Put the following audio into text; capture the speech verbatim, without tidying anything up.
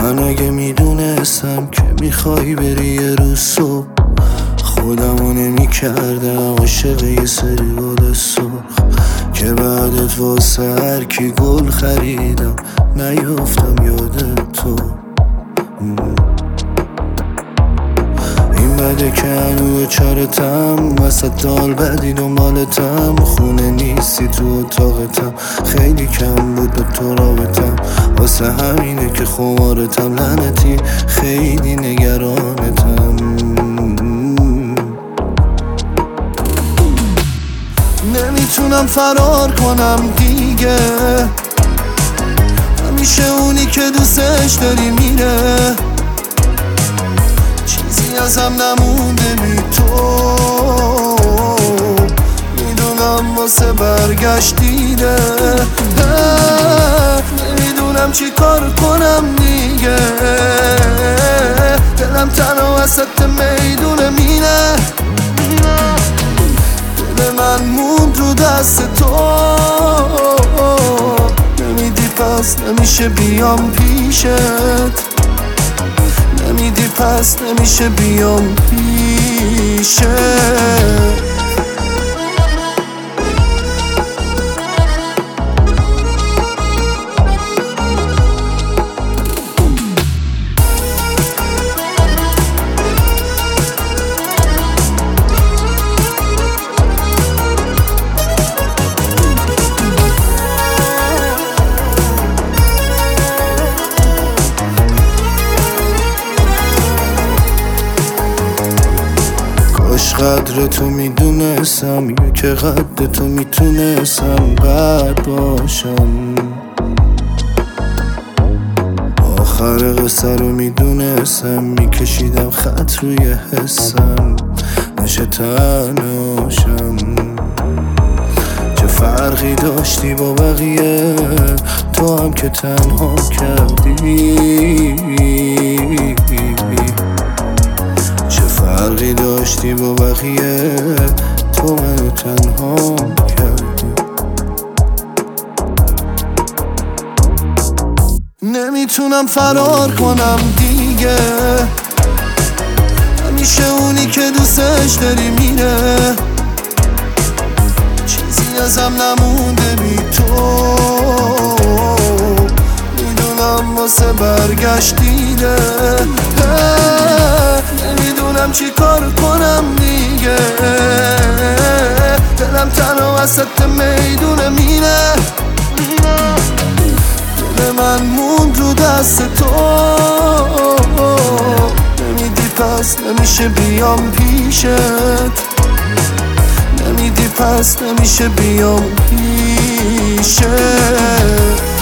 من اگه میدونستم که میخوای بری یه روز صبح، خودمو نمی کردم عاشق یه سری گل سرخ که بعدت واسه هر کی گل خریدم نیافتم یاد تو. این بده که هنو چارتم وسط دال بدی دنبالتم، خونه نیستی تو اتاقتم، خیلی کم بود به تو رابطم، واسه همینه که خمارتم لعنتی خیلی نگرانتم. نمیتونم فرار کنم دیگه، همیشه اونی که دوستش داری میره، چیزی ازم نمونده بی تو، میدونم واسه برگشت دیره. نمیدونم چی کار کنم دیگه، دلم تنها وسط میدون مینه، دل من موند رو دست تو، نمیدی پس نمیشه بیام پیشت، نمیدی پس نمیشه بیام پیشت. قدر تو میدونستم یا که قدر تو میتونستم بد باشم، آخر قصه رو میدونستم میکشیدم خط روی حسم نشه تنهاشم. چه فرقی داشتی با بقیه تو هم که تنها کردی، فرقی داشتی با بقیه تو منو تنها کردی. نمیتونم فرار کنم دیگه، همیشه اونی که دوستش داری میره، چیزی ازم نمونده بی تو، میدونم واسه برگشت دیره. نمیدونم چی کار کنم دیگه، دلم تنها وسط میدون مینه، دل من موند رو دست تو، نمیدی پس نمیشه بیام پیشت، نمیدی پس نمیشه بیام پیشت.